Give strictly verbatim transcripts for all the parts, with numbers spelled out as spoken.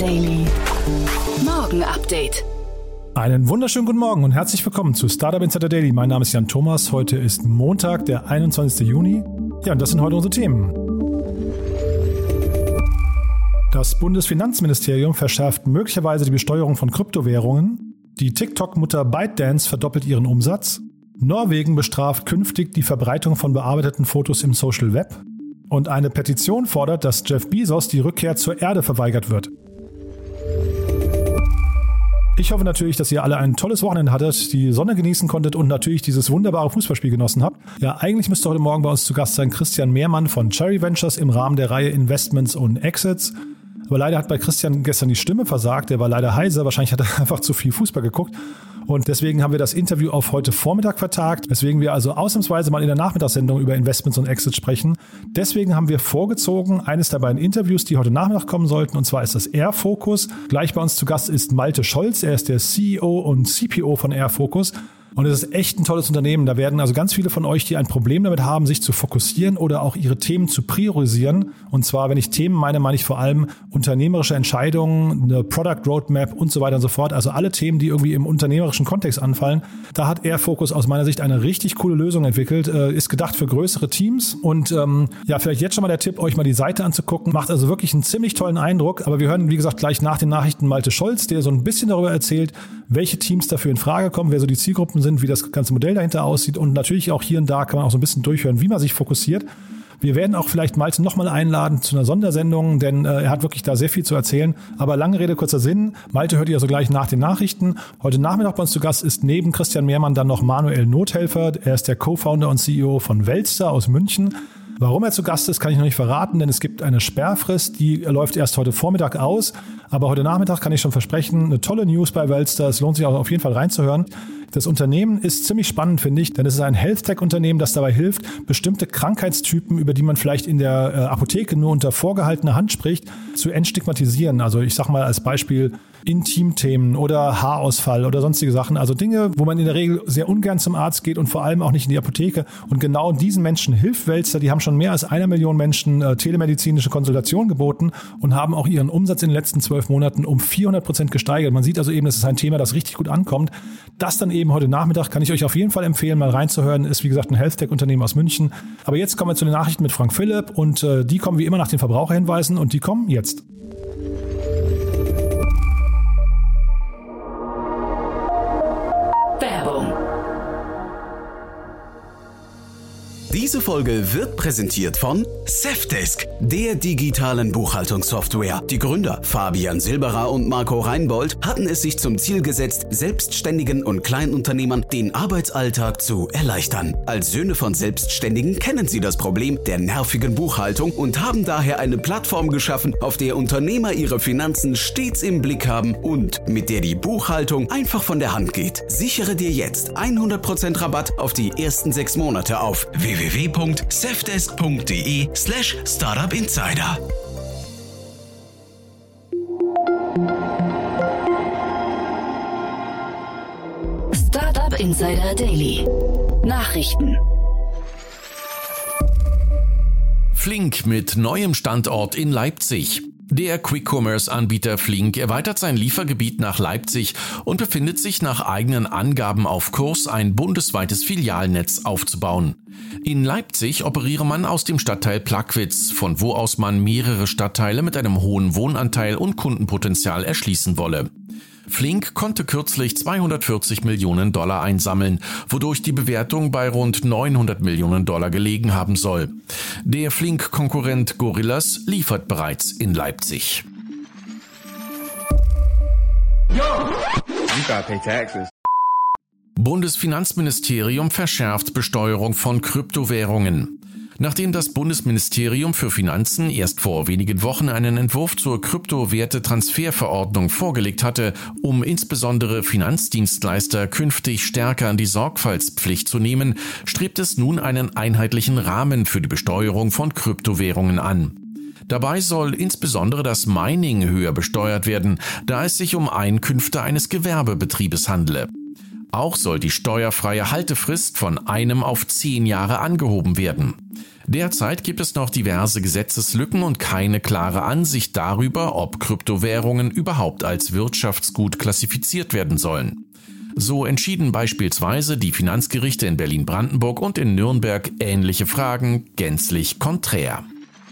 Daily. Morgen Update. Einen wunderschönen guten Morgen und herzlich willkommen zu Startup Insider Daily. Mein Name ist Jan Thomas. Heute ist Montag, der einundzwanzigsten Juni. Ja, und das sind heute unsere Themen. Das Bundesfinanzministerium verschärft möglicherweise die Besteuerung von Kryptowährungen. Die TikTok-Mutter ByteDance verdoppelt ihren Umsatz. Norwegen bestraft künftig die Verbreitung von bearbeiteten Fotos im Social Web. Und eine Petition fordert, dass Jeff Bezos die Rückkehr zur Erde verweigert wird. Ich hoffe natürlich, dass ihr alle ein tolles Wochenende hattet, die Sonne genießen konntet und natürlich dieses wunderbare Fußballspiel genossen habt. Ja, eigentlich müsste heute Morgen bei uns zu Gast sein Christian Mehrmann von Cherry Ventures im Rahmen der Reihe Investments und Exits. Aber leider hat bei Christian gestern die Stimme versagt. Der war leider heiser. Wahrscheinlich hat er einfach zu viel Fußball geguckt. Und deswegen haben wir das Interview auf heute Vormittag vertagt, weswegen wir also ausnahmsweise mal in der Nachmittagssendung über Investments und Exits sprechen. Deswegen haben wir vorgezogen eines der beiden Interviews, die heute Nachmittag kommen sollten, und zwar ist das Airfocus. Gleich bei uns zu Gast ist Malte Scholz, er ist der C E O und C P O von Airfocus. Und es ist echt ein tolles Unternehmen. Da werden also ganz viele von euch, die ein Problem damit haben, sich zu fokussieren oder auch ihre Themen zu priorisieren. Und zwar, wenn ich Themen meine, meine ich vor allem unternehmerische Entscheidungen, eine Product Roadmap und so weiter und so fort. Also alle Themen, die irgendwie im unternehmerischen Kontext anfallen. Da hat Airfocus aus meiner Sicht eine richtig coole Lösung entwickelt. Äh, ist gedacht für größere Teams. Und ähm, ja, vielleicht jetzt schon mal der Tipp, euch mal die Seite anzugucken. Macht also wirklich einen ziemlich tollen Eindruck. Aber wir hören, wie gesagt, gleich nach den Nachrichten Malte Scholz, der so ein bisschen darüber erzählt, welche Teams dafür in Frage kommen, wer so die Zielgruppen sind, wie das ganze Modell dahinter aussieht und natürlich auch hier und da kann man auch so ein bisschen durchhören, wie man sich fokussiert. Wir werden auch vielleicht Malte nochmal einladen zu einer Sondersendung, denn äh, er hat wirklich da sehr viel zu erzählen. Aber lange Rede, kurzer Sinn. Malte hört ihr also gleich nach den Nachrichten. Heute Nachmittag bei uns zu Gast ist neben Christian Mehrmann dann noch Manuel Nothelfer. Er ist der Co-Founder und C E O von Weltstar aus München. Warum er zu Gast ist, kann ich noch nicht verraten, denn es gibt eine Sperrfrist, die läuft erst heute Vormittag aus. Aber heute Nachmittag kann ich schon versprechen, eine tolle News bei Weltstar. Es lohnt sich auch auf jeden Fall reinzuhören. Das Unternehmen ist ziemlich spannend, finde ich, denn es ist ein Health-Tech-Unternehmen, das dabei hilft, bestimmte Krankheitstypen, über die man vielleicht in der äh, Apotheke nur unter vorgehaltener Hand spricht, zu entstigmatisieren. Also ich sage mal als Beispiel Intimthemen oder Haarausfall oder sonstige Sachen. Also Dinge, wo man in der Regel sehr ungern zum Arzt geht und vor allem auch nicht in die Apotheke. Und genau diesen Menschen hilft Weltstar. Die haben schon mehr als einer Million Menschen äh, telemedizinische Konsultationen geboten und haben auch ihren Umsatz in den letzten zwölf Monaten um vierhundert Prozent gesteigert. Man sieht also eben, das ist ein Thema, das richtig gut ankommt. Das dann eben heute Nachmittag kann ich euch auf jeden Fall empfehlen, mal reinzuhören. Ist wie gesagt ein Health-Tech-Unternehmen aus München. Aber jetzt kommen wir zu den Nachrichten mit Frank Philipp und äh, die kommen wie immer nach den Verbraucherhinweisen und die kommen jetzt. Diese Folge wird präsentiert von Safdesk, der digitalen Buchhaltungssoftware. Die Gründer Fabian Silberer und Marco Reinbold hatten es sich zum Ziel gesetzt, Selbstständigen und Kleinunternehmern den Arbeitsalltag zu erleichtern. Als Söhne von Selbstständigen kennen sie das Problem der nervigen Buchhaltung und haben daher eine Plattform geschaffen, auf der Unternehmer ihre Finanzen stets im Blick haben und mit der die Buchhaltung einfach von der Hand geht. Sichere dir jetzt hundert Prozent Rabatt auf die ersten sechs Monate auf w w w punkt safdesk punkt de slash startup insider. Startup Insider Daily. Nachrichten. Flink mit neuem Standort in Leipzig. Der Quick-Commerce-Anbieter Flink erweitert sein Liefergebiet nach Leipzig und befindet sich nach eigenen Angaben auf Kurs, ein bundesweites Filialnetz aufzubauen. In Leipzig operiere man aus dem Stadtteil Plagwitz, von wo aus man mehrere Stadtteile mit einem hohen Wohnanteil und Kundenpotenzial erschließen wolle. Flink konnte kürzlich zweihundertvierzig Millionen Dollar einsammeln, wodurch die Bewertung bei rund neunhundert Millionen Dollar gelegen haben soll. Der Flink-Konkurrent Gorillas liefert bereits in Leipzig. Yo, you gotta pay taxes. Bundesfinanzministerium verschärft Besteuerung von Kryptowährungen. Nachdem das Bundesministerium für Finanzen erst vor wenigen Wochen einen Entwurf zur Kryptowertetransferverordnung vorgelegt hatte, um insbesondere Finanzdienstleister künftig stärker an die Sorgfaltspflicht zu nehmen, strebt es nun einen einheitlichen Rahmen für die Besteuerung von Kryptowährungen an. Dabei soll insbesondere das Mining höher besteuert werden, da es sich um Einkünfte eines Gewerbebetriebes handele. Auch soll die steuerfreie Haltefrist von einem auf zehn Jahre angehoben werden. Derzeit gibt es noch diverse Gesetzeslücken und keine klare Ansicht darüber, ob Kryptowährungen überhaupt als Wirtschaftsgut klassifiziert werden sollen. So entschieden beispielsweise die Finanzgerichte in Berlin-Brandenburg und in Nürnberg ähnliche Fragen gänzlich konträr.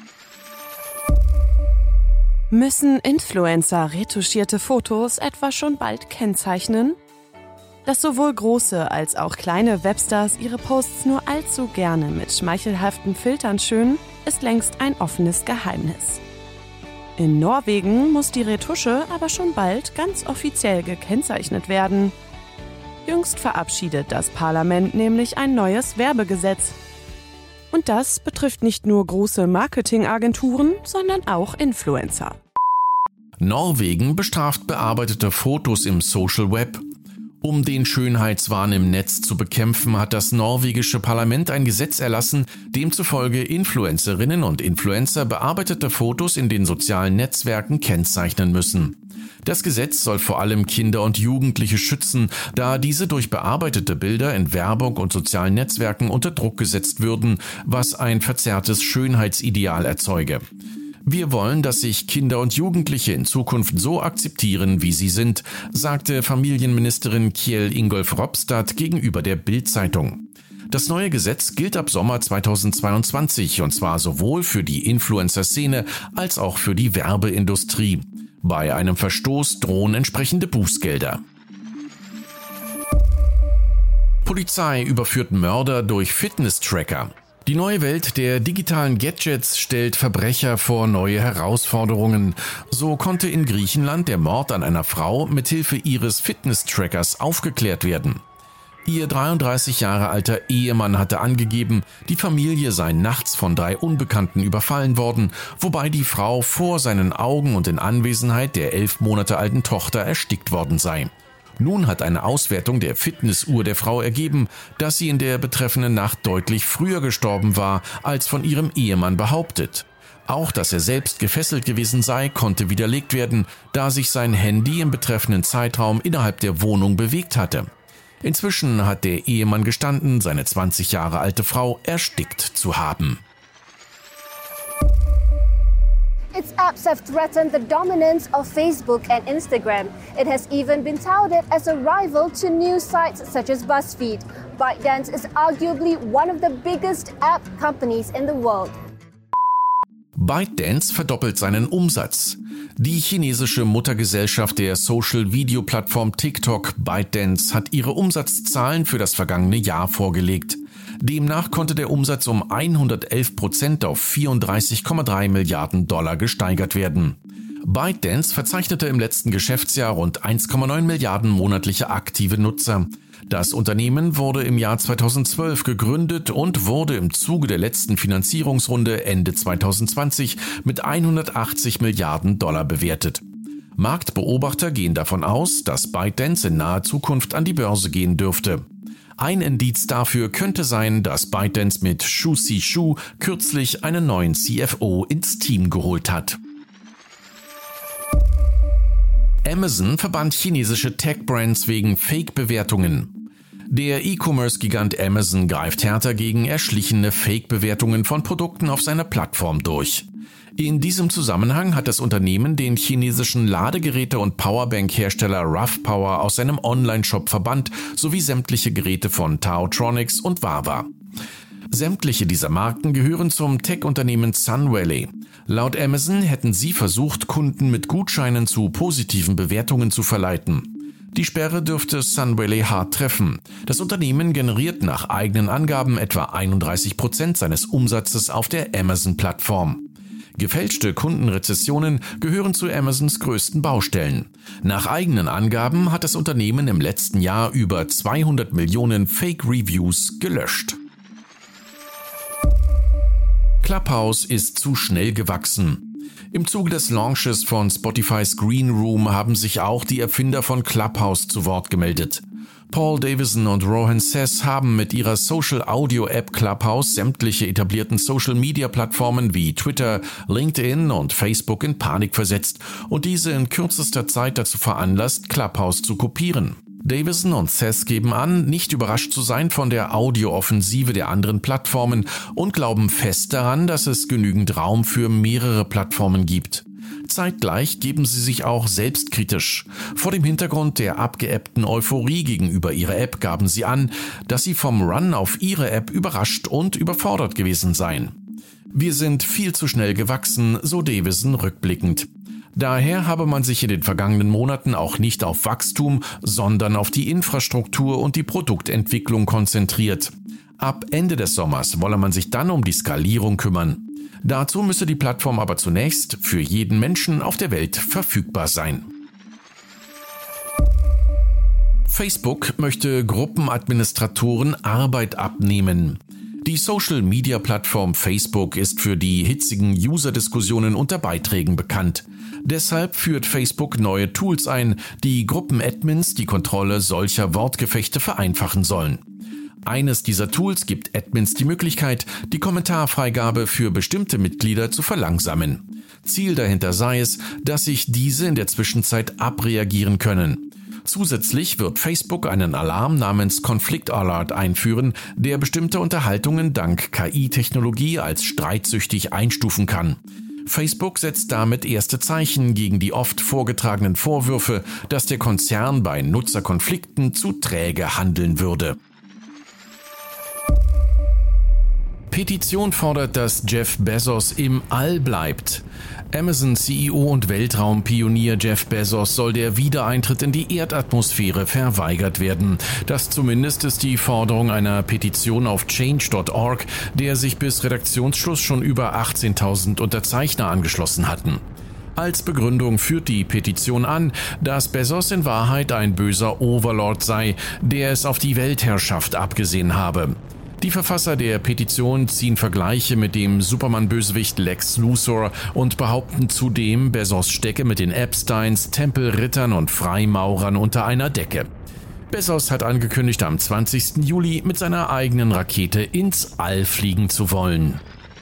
Müssen Influencer retuschierte Fotos etwa schon bald kennzeichnen? Dass sowohl große als auch kleine Webstars ihre Posts nur allzu gerne mit schmeichelhaften Filtern schönen, ist längst ein offenes Geheimnis. In Norwegen muss die Retusche aber schon bald ganz offiziell gekennzeichnet werden. Jüngst verabschiedet das Parlament nämlich ein neues Werbegesetz. Und das betrifft nicht nur große Marketingagenturen, sondern auch Influencer. Norwegen bestraft bearbeitete Fotos im Social Web. Um den Schönheitswahn im Netz zu bekämpfen, hat das norwegische Parlament ein Gesetz erlassen, demzufolge Influencerinnen und Influencer bearbeitete Fotos in den sozialen Netzwerken kennzeichnen müssen. Das Gesetz soll vor allem Kinder und Jugendliche schützen, da diese durch bearbeitete Bilder in Werbung und sozialen Netzwerken unter Druck gesetzt würden, was ein verzerrtes Schönheitsideal erzeuge. Wir wollen, dass sich Kinder und Jugendliche in Zukunft so akzeptieren, wie sie sind, sagte Familienministerin Kjell Ingolf Ropstad gegenüber der Bild-Zeitung. Das neue Gesetz gilt ab Sommer zweitausendzweiundzwanzig und zwar sowohl für die Influencer-Szene als auch für die Werbeindustrie. Bei einem Verstoß drohen entsprechende Bußgelder. Polizei überführt Mörder durch Fitness-Tracker. Die neue Welt der digitalen Gadgets stellt Verbrecher vor neue Herausforderungen. So konnte in Griechenland der Mord an einer Frau mithilfe ihres Fitness-Trackers aufgeklärt werden. Ihr dreiunddreißig Jahre alter Ehemann hatte angegeben, die Familie sei nachts von drei Unbekannten überfallen worden, wobei die Frau vor seinen Augen und in Anwesenheit der elf Monate alten Tochter erstickt worden sei. Nun hat eine Auswertung der Fitnessuhr der Frau ergeben, dass sie in der betreffenden Nacht deutlich früher gestorben war, als von ihrem Ehemann behauptet. Auch, dass er selbst gefesselt gewesen sei, konnte widerlegt werden, da sich sein Handy im betreffenden Zeitraum innerhalb der Wohnung bewegt hatte. Inzwischen hat der Ehemann gestanden, seine zwanzig Jahre alte Frau erstickt zu haben. Its apps have threatened the dominance of Facebook and Instagram. It has even been touted as a rival to news sites such as BuzzFeed. ByteDance is arguably one of the biggest app companies in the world. ByteDance verdoppelt seinen Umsatz. Die chinesische Muttergesellschaft der Social-Video-Plattform TikTok, ByteDance, hat ihre Umsatzzahlen für das vergangene Jahr vorgelegt. Demnach konnte der Umsatz um hundertelf Prozent auf vierunddreißig Komma drei Milliarden Dollar gesteigert werden. ByteDance verzeichnete im letzten Geschäftsjahr rund eins Komma neun Milliarden monatliche aktive Nutzer. Das Unternehmen wurde im Jahr zweitausendzwölf gegründet und wurde im Zuge der letzten Finanzierungsrunde Ende zweitausendzwanzig mit hundertachtzig Milliarden Dollar bewertet. Marktbeobachter gehen davon aus, dass ByteDance in naher Zukunft an die Börse gehen dürfte. Ein Indiz dafür könnte sein, dass ByteDance mit Shu Zhishu kürzlich einen neuen C F O ins Team geholt hat. Amazon verbannt chinesische Tech-Brands wegen Fake-Bewertungen. Der E-Commerce-Gigant Amazon greift härter gegen erschlichene Fake-Bewertungen von Produkten auf seiner Plattform durch. In diesem Zusammenhang hat das Unternehmen den chinesischen Ladegeräte- und Powerbank-Hersteller Roughpower aus seinem Online-Shop verbannt, sowie sämtliche Geräte von Taotronics und Wawa. Sämtliche dieser Marken gehören zum Tech-Unternehmen Sunvalley. Laut Amazon hätten sie versucht, Kunden mit Gutscheinen zu positiven Bewertungen zu verleiten. Die Sperre dürfte Sunvalley hart treffen. Das Unternehmen generiert nach eigenen Angaben etwa einunddreißig Prozent seines Umsatzes auf der Amazon-Plattform. Gefälschte Kundenrezessionen gehören zu Amazons größten Baustellen. Nach eigenen Angaben hat das Unternehmen im letzten Jahr über zweihundert Millionen Fake-Reviews gelöscht. Clubhouse ist zu schnell gewachsen. Im Zuge des Launches von Spotifys Green Room haben sich auch die Erfinder von Clubhouse zu Wort gemeldet. Paul Davison und Rohan Sess haben mit ihrer Social-Audio-App Clubhouse sämtliche etablierten Social-Media-Plattformen wie Twitter, LinkedIn und Facebook in Panik versetzt und diese in kürzester Zeit dazu veranlasst, Clubhouse zu kopieren. Davison und Seth geben an, nicht überrascht zu sein von der Audio-Offensive der anderen Plattformen und glauben fest daran, dass es genügend Raum für mehrere Plattformen gibt. Zeitgleich geben sie sich auch selbstkritisch. Vor dem Hintergrund der abgeebbten Euphorie gegenüber ihrer App gaben sie an, dass sie vom Run auf ihre App überrascht und überfordert gewesen seien. Wir sind viel zu schnell gewachsen, so Davison rückblickend. Daher habe man sich in den vergangenen Monaten auch nicht auf Wachstum, sondern auf die Infrastruktur und die Produktentwicklung konzentriert. Ab Ende des Sommers wolle man sich dann um die Skalierung kümmern. Dazu müsse die Plattform aber zunächst für jeden Menschen auf der Welt verfügbar sein. Facebook möchte Gruppenadministratoren Arbeit abnehmen. Die Social-Media-Plattform Facebook ist für die hitzigen User-Diskussionen unter Beiträgen bekannt. Deshalb führt Facebook neue Tools ein, die Gruppenadmins die Kontrolle solcher Wortgefechte vereinfachen sollen. Eines dieser Tools gibt Admins die Möglichkeit, die Kommentarfreigabe für bestimmte Mitglieder zu verlangsamen. Ziel dahinter sei es, dass sich diese in der Zwischenzeit abreagieren können. Zusätzlich wird Facebook einen Alarm namens Conflict Alert einführen, der bestimmte Unterhaltungen dank K I-Technologie als streitsüchtig einstufen kann. Facebook setzt damit erste Zeichen gegen die oft vorgetragenen Vorwürfe, dass der Konzern bei Nutzerkonflikten zu träge handeln würde. Petition fordert, dass Jeff Bezos im All bleibt. Amazon-C E O und Weltraumpionier Jeff Bezos soll der Wiedereintritt in die Erdatmosphäre verweigert werden. Das zumindest ist die Forderung einer Petition auf change Punkt org, der sich bis Redaktionsschluss schon über achtzehntausend Unterzeichner angeschlossen hatten. Als Begründung führt die Petition an, dass Bezos in Wahrheit ein böser Overlord sei, der es auf die Weltherrschaft abgesehen habe. Die Verfasser der Petition ziehen Vergleiche mit dem Superman-Bösewicht Lex Luthor und behaupten zudem, Bezos stecke mit den Epsteins, Tempelrittern und Freimaurern unter einer Decke. Bezos hat angekündigt, am zwanzigsten Juli mit seiner eigenen Rakete ins All fliegen zu wollen.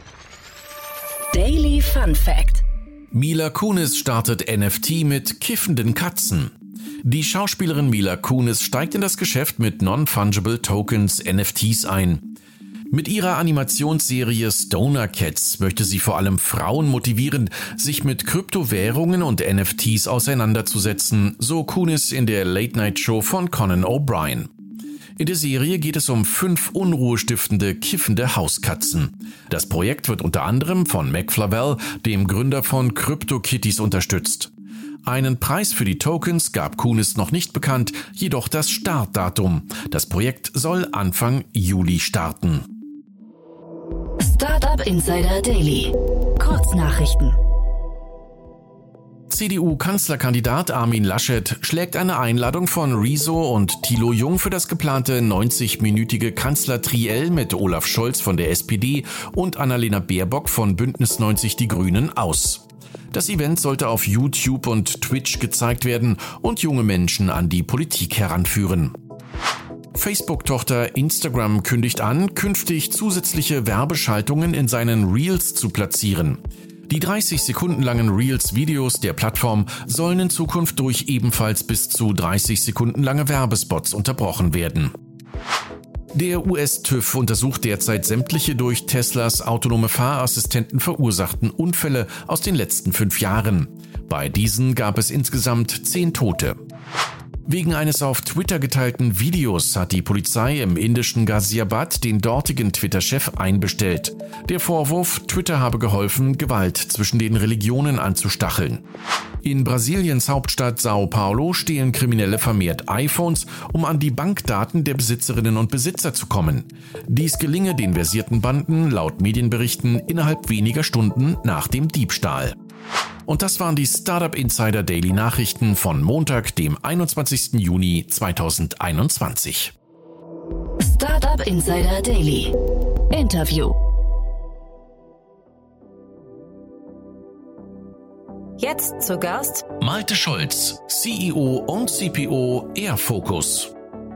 Daily Fun Fact: Mila Kunis startet N F T mit kiffenden Katzen. Die Schauspielerin Mila Kunis steigt in das Geschäft mit Non-Fungible Tokens N F Ts ein. Mit ihrer Animationsserie Stoner Cats möchte sie vor allem Frauen motivieren, sich mit Kryptowährungen und N F Ts auseinanderzusetzen, so Kunis in der Late-Night-Show von Conan O'Brien. In der Serie geht es um fünf unruhestiftende, kiffende Hauskatzen. Das Projekt wird unter anderem von Mac Flavell, dem Gründer von CryptoKitties, unterstützt. Einen Preis für die Tokens gab Kunis noch nicht bekannt, jedoch das Startdatum. Das Projekt soll Anfang Juli starten. Startup Insider Daily. Kurznachrichten. C D U-Kanzlerkandidat Armin Laschet schlägt eine Einladung von Rezo und Thilo Jung für das geplante neunzig-minütige Kanzlertriell mit Olaf Scholz von der S P D und Annalena Baerbock von Bündnis neunzig Die Grünen aus. Das Event sollte auf YouTube und Twitch gezeigt werden und junge Menschen an die Politik heranführen. Facebook-Tochter Instagram kündigt an, künftig zusätzliche Werbeschaltungen in seinen Reels zu platzieren. Die dreißig Sekunden langen Reels-Videos der Plattform sollen in Zukunft durch ebenfalls bis zu dreißig Sekunden lange Werbespots unterbrochen werden. Der U S-TÜV untersucht derzeit sämtliche durch Teslas autonome Fahrassistenten verursachten Unfälle aus den letzten fünf Jahren. Bei diesen gab es insgesamt zehn Tote. Wegen eines auf Twitter geteilten Videos hat die Polizei im indischen Ghaziabad den dortigen Twitter-Chef einbestellt. Der Vorwurf, Twitter habe geholfen, Gewalt zwischen den Religionen anzustacheln. In Brasiliens Hauptstadt Sao Paulo stehlen Kriminelle vermehrt iPhones, um an die Bankdaten der Besitzerinnen und Besitzer zu kommen. Dies gelinge den versierten Banden laut Medienberichten innerhalb weniger Stunden nach dem Diebstahl. Und das waren die Startup Insider Daily Nachrichten von Montag, dem einundzwanzigsten Juni zweitausendeinundzwanzig. Startup Insider Daily. Interview. Jetzt zu Gast Malte Scholz, C E O und C P O Airfocus.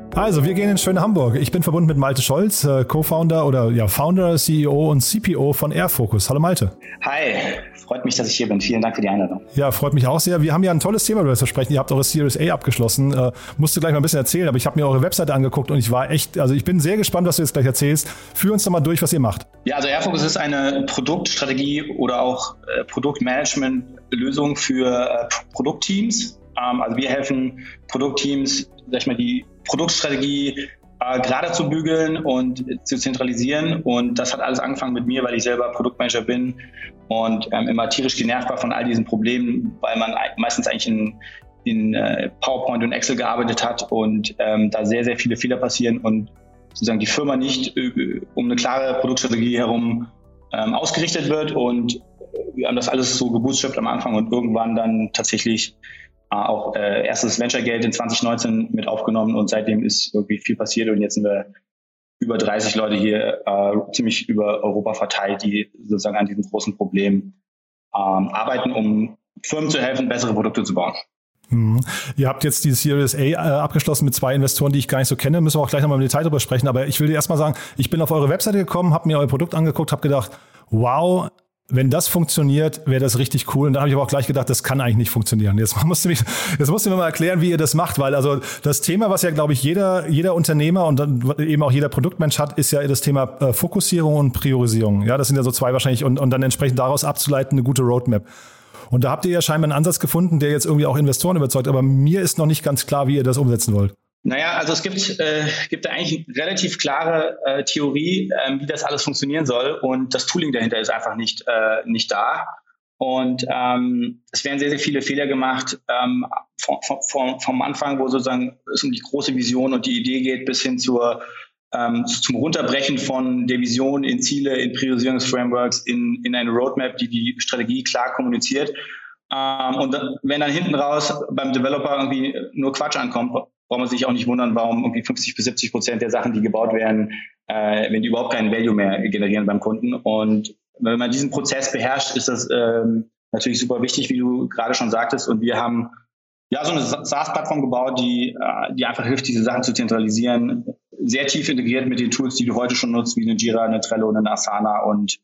Also, wir gehen in schöne Hamburg. Ich bin verbunden mit Malte Scholz, äh, Co-Founder oder ja Founder, C E O und C P O von Airfocus. Hallo Malte. Hi, freut mich, dass ich hier bin. Vielen Dank für die Einladung. Ja, freut mich auch sehr. Wir haben ja ein tolles Thema, über das wir sprechen. Ihr habt eure Series A abgeschlossen. Äh, musst du gleich mal ein bisschen erzählen, aber ich habe mir eure Webseite angeguckt und ich war echt, also ich bin sehr gespannt, was du jetzt gleich erzählst. Führ uns doch mal durch, was ihr macht. Ja, also Airfocus ist eine Produktstrategie oder auch äh, Produktmanagement-Lösung für äh, Produktteams. Ähm, also wir helfen Produktteams, sag ich mal, die Produktstrategie äh, gerade zu bügeln und zu zentralisieren. Und das hat alles angefangen mit mir, weil ich selber Produktmanager bin und ähm, immer tierisch genervt war von all diesen Problemen, weil man meistens eigentlich in, in äh, PowerPoint und Excel gearbeitet hat und ähm, da sehr, sehr viele Fehler passieren und sozusagen die Firma nicht äh, um eine klare Produktstrategie herum ähm, ausgerichtet wird. Und wir haben das alles so gebootstrapped am Anfang und irgendwann dann tatsächlich auch äh, erstes Venture-Geld in zwanzig neunzehn mit aufgenommen und seitdem ist irgendwie viel passiert und jetzt sind wir über dreißig Leute hier äh, ziemlich über Europa verteilt, die sozusagen an diesem großen Problem ähm, arbeiten, um Firmen zu helfen, bessere Produkte zu bauen. Hm. Ihr habt jetzt die Series A äh, abgeschlossen mit zwei Investoren, die ich gar nicht so kenne. Müssen wir auch gleich nochmal im Detail drüber sprechen. Aber ich will dir erstmal sagen, ich bin auf eure Webseite gekommen, habe mir euer Produkt angeguckt, habe gedacht, wow, wenn das funktioniert, wäre das richtig cool. Und dann habe ich aber auch gleich gedacht, das kann eigentlich nicht funktionieren. Jetzt musst du mich, jetzt musst du mir mal erklären, wie ihr das macht, weil also das Thema, was ja, glaube ich, jeder, jeder Unternehmer und dann eben auch jeder Produktmensch hat, ist ja das Thema äh, Fokussierung und Priorisierung. Ja, das sind ja so zwei wahrscheinlich und, und dann entsprechend daraus abzuleiten eine gute Roadmap. Und da habt ihr ja scheinbar einen Ansatz gefunden, der jetzt irgendwie auch Investoren überzeugt. Aber mir ist noch nicht ganz klar, wie ihr das umsetzen wollt. Naja, also es gibt, äh, gibt da eigentlich eine relativ klare äh, Theorie, äh, wie das alles funktionieren soll und das Tooling dahinter ist einfach nicht, äh, nicht da und ähm, es werden sehr, sehr viele Fehler gemacht ähm, vom, vom, vom Anfang, wo sozusagen es um die große Vision und die Idee geht, bis hin zur, ähm, zum Runterbrechen von der Vision in Ziele, in Priorisierungsframeworks, in, in eine Roadmap, die die Strategie klar kommuniziert ähm, und dann, wenn dann hinten raus beim Developer irgendwie nur Quatsch ankommt, braucht man sich auch nicht wundern, warum irgendwie fünfzig bis siebzig Prozent der Sachen, die gebaut werden, äh, wenn die überhaupt keinen Value mehr generieren beim Kunden. Und wenn man diesen Prozess beherrscht, ist das ähm, natürlich super wichtig, wie du gerade schon sagtest. Und wir haben ja so eine SaaS-Plattform gebaut, die, äh, die einfach hilft, diese Sachen zu zentralisieren. Sehr tief integriert mit den Tools, die du heute schon nutzt, wie eine Jira, eine Trello, eine Asana. Und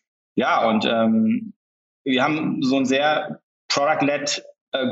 ja, und ähm, wir haben so ein sehr Product-led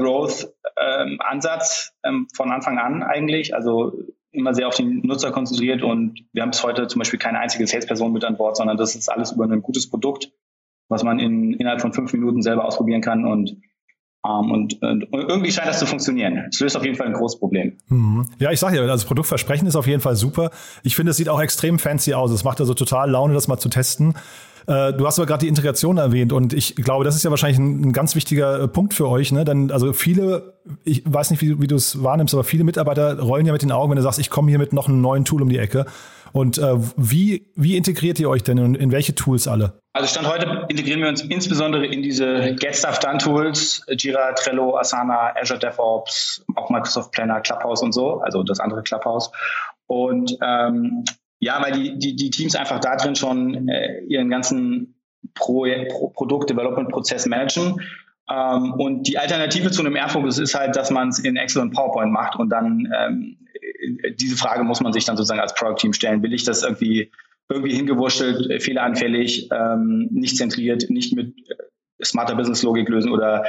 Growth-Ansatz ähm, ähm, von Anfang an eigentlich, also immer sehr auf den Nutzer konzentriert und wir haben bis heute zum Beispiel keine einzige Salesperson mit an Bord, sondern das ist alles über ein gutes Produkt, was man in, innerhalb von fünf Minuten selber ausprobieren kann und, ähm, und, und irgendwie scheint das zu funktionieren. Es löst auf jeden Fall ein großes Problem. Mhm. Ja, ich sage ja, also das Produktversprechen ist auf jeden Fall super. Ich finde, es sieht auch extrem fancy aus. Es macht also total Laune, das mal zu testen. Du hast aber gerade die Integration erwähnt und ich glaube, das ist ja wahrscheinlich ein, ein ganz wichtiger Punkt für euch, ne? Denn also viele, ich weiß nicht, wie, wie du es wahrnimmst, aber viele Mitarbeiter rollen ja mit den Augen, wenn du sagst, ich komme hier mit noch einem neuen Tool um die Ecke. Und äh, wie, wie integriert ihr euch denn und in welche Tools alle? Also Stand heute integrieren wir uns insbesondere in diese Get Stuff Done Tools, Jira, Trello, Asana, Azure DevOps, auch Microsoft Planner, Clubhouse und so, also das andere Clubhouse. Und ähm, ja, weil die, die, die Teams einfach da drin schon äh, ihren ganzen Pro, Pro, Produkt-Development-Prozess managen. Ähm, und die Alternative zu einem Airfocus ist halt, dass man es in Excel und PowerPoint macht und dann ähm, diese Frage muss man sich dann sozusagen als Product-Team stellen. Will ich das irgendwie, irgendwie hingewurschtelt, fehleranfällig, ähm, nicht zentriert, nicht mit äh, smarter Business-Logik lösen oder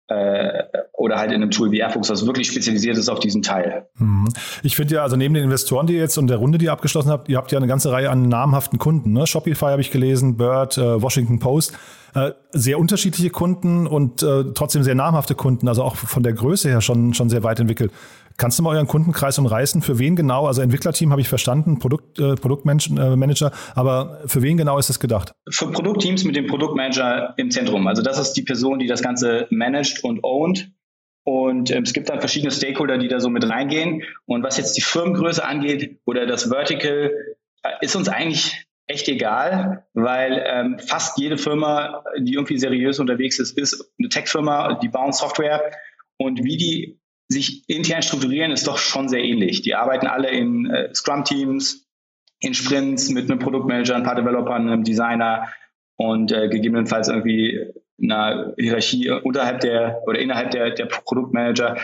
oder halt in einem Tool wie Airfocus, das wirklich spezialisiert ist auf diesen Teil. Ich finde ja, also neben den Investoren, die ihr jetzt und der Runde, die ihr abgeschlossen habt, ihr habt ja eine ganze Reihe an namhaften Kunden. Ne? Shopify habe ich gelesen, Bird, äh, Washington Post. Äh, sehr unterschiedliche Kunden und äh, trotzdem sehr namhafte Kunden, also auch von der Größe her schon, schon sehr weit entwickelt. Kannst du mal euren Kundenkreis umreißen? Für wen genau? Also Entwicklerteam habe ich verstanden, Produkt, äh, Produktmanager, äh, aber für wen genau ist das gedacht? Für Produktteams mit dem Produktmanager im Zentrum. Also das ist die Person, die das Ganze managt und ownt. Und ähm, es gibt dann verschiedene Stakeholder, die da so mit reingehen. Und was jetzt die Firmengröße angeht oder das Vertical, äh, ist uns eigentlich echt egal, weil ähm, fast jede Firma, die irgendwie seriös unterwegs ist, ist eine Tech-Firma, die bauen Software. Und wie die sich intern strukturieren, ist doch schon sehr ähnlich. Die arbeiten alle in äh, Scrum-Teams, in Sprints mit einem Produktmanager, ein paar Developern, einem Designer und äh, gegebenenfalls irgendwie einer Hierarchie unterhalb der oder innerhalb der, der Produktmanager.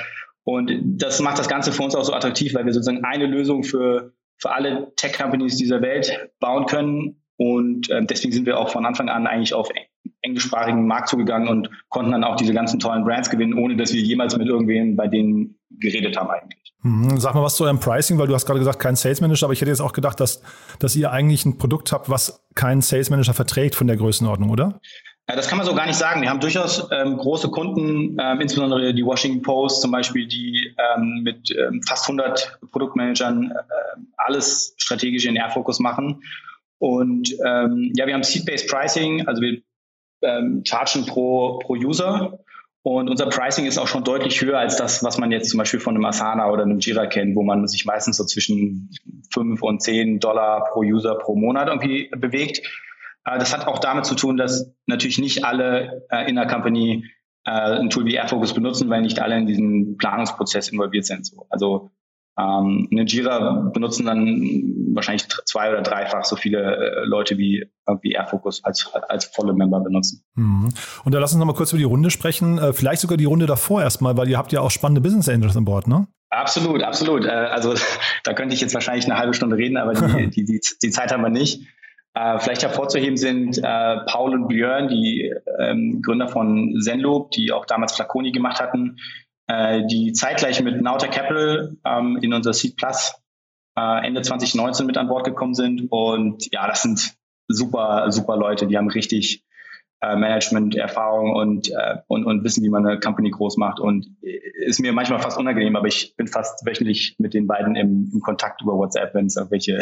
Und das macht das Ganze für uns auch so attraktiv, weil wir sozusagen eine Lösung für, für alle Tech-Companies dieser Welt bauen können. Und äh, deswegen sind wir auch von Anfang an eigentlich auf englischsprachigen Markt zugegangen und konnten dann auch diese ganzen tollen Brands gewinnen, ohne dass wir jemals mit irgendwem bei denen geredet haben eigentlich. Mhm. Sag mal was zu eurem Pricing, weil du hast gerade gesagt, kein Sales Manager, aber ich hätte jetzt auch gedacht, dass, dass ihr eigentlich ein Produkt habt, was keinen Sales Manager verträgt von der Größenordnung, oder? Ja, das kann man so gar nicht sagen. Wir haben durchaus ähm, große Kunden, ähm, insbesondere die Washington Post zum Beispiel, die ähm, mit ähm, fast hundert Produktmanagern äh, alles strategisch in Airfocus machen. Und ähm, ja, wir haben Seat-Based Pricing, also wir ähm, chargen pro, pro User. Und unser Pricing ist auch schon deutlich höher als das, was man jetzt zum Beispiel von einem Asana oder einem Jira kennt, wo man sich meistens so zwischen fünf und zehn Dollar pro User pro Monat irgendwie bewegt. Äh, das hat auch damit zu tun, dass natürlich nicht alle äh, in der Company äh, ein Tool wie Airfocus benutzen, weil nicht alle in diesen Planungsprozess involviert sind. So. Also ähm, eine Jira benutzen dann wahrscheinlich zwei- oder dreifach so viele äh, Leute wie irgendwie Airfocus als, als volle Member benutzen. Mhm. Und da lass uns noch mal kurz über die Runde sprechen. Äh, vielleicht sogar die Runde davor erstmal, weil ihr habt ja auch spannende Business Angels an Bord, ne? Absolut, absolut. Äh, also da könnte ich jetzt wahrscheinlich eine halbe Stunde reden, aber die, die, die, die Zeit haben wir nicht. Äh, vielleicht hervorzuheben sind äh, Paul und Björn, die ähm, Gründer von Zenloop, die auch damals Flaconi gemacht hatten, äh, die zeitgleich mit Nauta Capital ähm, in unser Seed Plus äh, Ende zwanzig neunzehn mit an Bord gekommen sind. Und ja, das sind super, super Leute, die haben richtig äh, Management-Erfahrung und, äh, und, und wissen, wie man eine Company groß macht. Und ist mir manchmal fast unangenehm, aber ich bin fast wöchentlich mit den beiden im, im Kontakt über WhatsApp, wenn es irgendwelche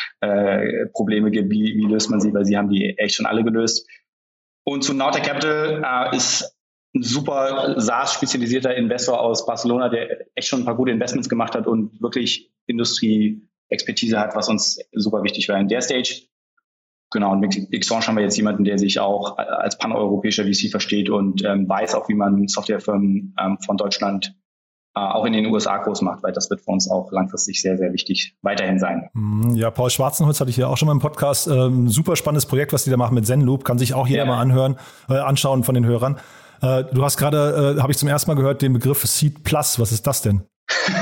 äh, Probleme gibt, wie, wie löst man sie, weil sie haben die echt schon alle gelöst. Und zu Nauta Capital äh, ist ein super SaaS-spezialisierter Investor aus Barcelona, der echt schon ein paar gute Investments gemacht hat und wirklich Industrie-Expertise hat, was uns super wichtig war in der Stage. Genau, und mit Xange haben wir jetzt jemanden, der sich auch als paneuropäischer V C versteht und ähm, weiß auch, wie man Softwarefirmen ähm, von Deutschland äh, auch in den U S A groß macht, weil das wird für uns auch langfristig sehr, sehr wichtig weiterhin sein. Ja, Paul Schwarzenholz hatte ich ja auch schon mal im Podcast. Ähm, super spannendes Projekt, was die da machen mit Zenloop. Kann sich auch jeder ja. mal anhören, äh, anschauen von den Hörern. Äh, du hast gerade, äh, habe ich zum ersten Mal gehört, den Begriff Seed Plus. Was ist das denn?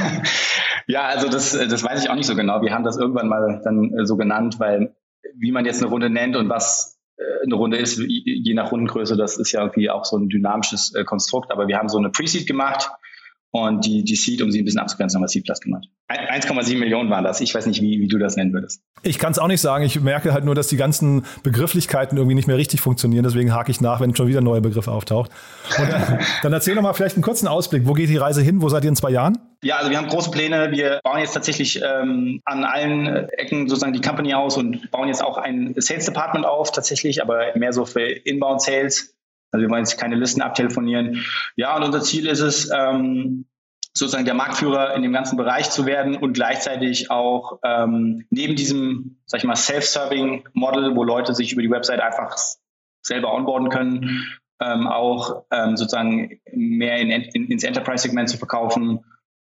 Ja, also das, das weiß ich auch nicht so genau. Wir haben das irgendwann mal dann äh, so genannt, weil wie man jetzt eine Runde nennt und was äh, eine Runde ist, je nach Rundengröße, das ist ja irgendwie auch so ein dynamisches äh, Konstrukt. Aber wir haben so eine Pre-Seed gemacht und die, die Seed, um sie ein bisschen abzugrenzen, haben wir Seed Plus gemacht. eins Komma sieben Millionen waren das. Ich weiß nicht, wie, wie du das nennen würdest. Ich kann es auch nicht sagen. Ich merke halt nur, dass die ganzen Begrifflichkeiten irgendwie nicht mehr richtig funktionieren. Deswegen hake ich nach, wenn schon wieder ein neuer Begriff auftaucht. Und dann, dann erzähl doch mal vielleicht einen kurzen Ausblick. Wo geht die Reise hin? Wo seid ihr in zwei Jahren? Ja, also wir haben große Pläne. Wir bauen jetzt tatsächlich ähm, an allen Ecken sozusagen die Company aus und bauen jetzt auch ein Sales Department auf tatsächlich, aber mehr so für Inbound Sales. Also wir wollen jetzt keine Listen abtelefonieren. Ja, und unser Ziel ist es, ähm, sozusagen der Marktführer in dem ganzen Bereich zu werden und gleichzeitig auch ähm, neben diesem, sag ich mal, Self-Serving-Model, wo Leute sich über die Website einfach selber onboarden können, ähm, auch ähm, sozusagen mehr in, in, ins Enterprise-Segment zu verkaufen,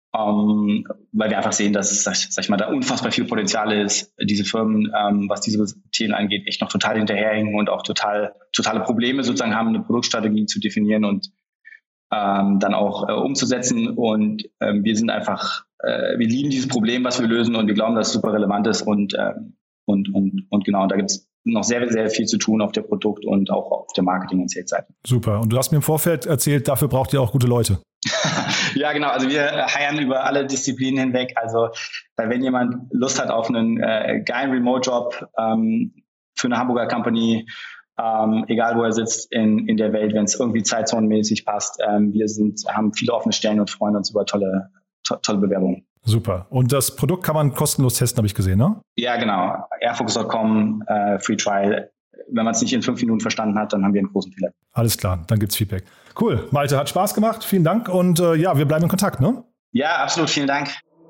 ähm, weil wir einfach sehen, dass, sag, sag ich mal, da unfassbar viel Potenzial ist, diese Firmen, ähm, was diese Themen angeht, echt noch total hinterherhängen und auch total totale Probleme sozusagen haben, eine Produktstrategie zu definieren und ähm, dann auch äh, umzusetzen. Und ähm, wir sind einfach, äh, wir lieben dieses Problem, was wir lösen, und wir glauben, dass es super relevant ist und ähm, und und und genau, da gibt es noch sehr, sehr viel zu tun auf der Produkt- und auch auf der Marketing- und Sales-Seite. Super. Und du hast mir im Vorfeld erzählt, dafür braucht ihr auch gute Leute. Ja, genau. Also wir äh, hiren über alle Disziplinen hinweg. Also äh, wenn jemand Lust hat auf einen äh, geilen Remote-Job ähm, für eine Hamburger Company, ähm, egal wo er sitzt in, in der Welt, wenn es irgendwie zeitzonenmäßig passt, ähm, wir sind, haben viele offene Stellen und freuen uns über tolle, to- tolle Bewerbungen. Super. Und das Produkt kann man kostenlos testen, habe ich gesehen, ne? Ja, genau. airfocus Punkt com, äh, Free Trial. Wenn man es nicht in fünf Minuten verstanden hat, dann haben wir einen großen Fehler. Alles klar, dann gibt's Feedback. Cool. Malte, hat Spaß gemacht. Vielen Dank. Und äh, ja, wir bleiben in Kontakt, ne? Ja, absolut. Vielen Dank.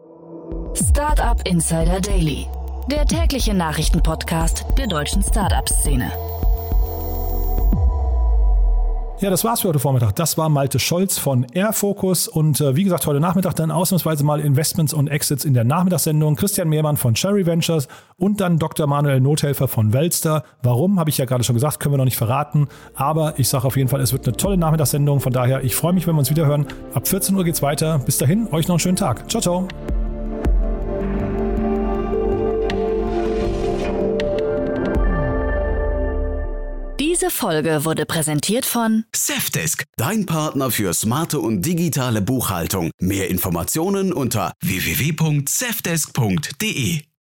Startup Insider Daily, der tägliche Nachrichtenpodcast der deutschen Startup-Szene. Ja, das war's für heute Vormittag. Das war Malte Scholz von Airfocus und äh, wie gesagt, heute Nachmittag dann ausnahmsweise mal Investments und Exits in der Nachmittagssendung. Christian Mehrmann von Cherry Ventures und dann Doktor Manuel Nothelfer von Welster. Warum, habe ich ja gerade schon gesagt, können wir noch nicht verraten. Aber ich sage auf jeden Fall, es wird eine tolle Nachmittagssendung. Von daher, ich freue mich, wenn wir uns wieder hören. Ab vierzehn Uhr geht's weiter. Bis dahin, euch noch einen schönen Tag. Ciao, ciao. Diese Folge wurde präsentiert von Safdesk, dein Partner für smarte und digitale Buchhaltung. Mehr Informationen unter w w w punkt safdesk punkt d e.